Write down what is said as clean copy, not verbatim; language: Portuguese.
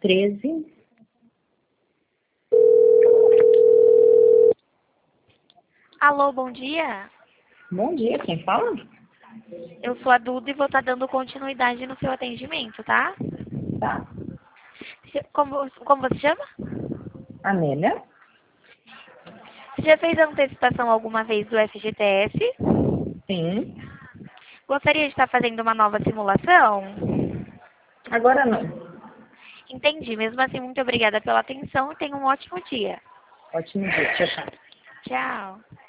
13. Alô, bom dia. Bom dia, quem fala? Eu sou a Duda e vou estar dando continuidade no seu atendimento, tá? Tá. Como você chama? Amélia? Você já fez a antecipação alguma vez do FGTS? Sim. Gostaria de estar fazendo uma nova simulação? Agora não. Entendi. Mesmo assim, muito obrigada pela atenção e tenha um ótimo dia. Ótimo dia. Tchau, tchau. Tchau.